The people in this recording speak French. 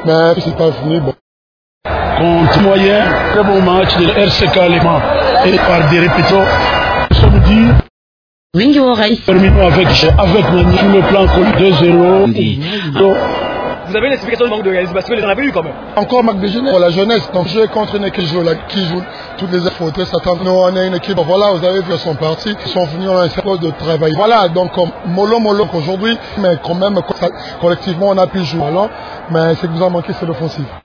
Mais c'est pas fini. Bon. Contre moyen, très bon match de RCK Léman et par des répétitions. Samedi, terminons avec Manu sur le plan 2-0. Vous avez une explication du manque de réalisme parce que les en avez eu quand même. Encore manque de jeunesse pour la jeunesse. Donc jouer contre une équipe qui joue toutes les efforts. Nous on est une équipe. Voilà, vous avez vu, ils sont partis, ils sont venus à un cercle de travail. Voilà, donc mollo aujourd'hui, mais quand même collectivement on a pu jouer. Mais ce qui nous a manqué, c'est l'offensive.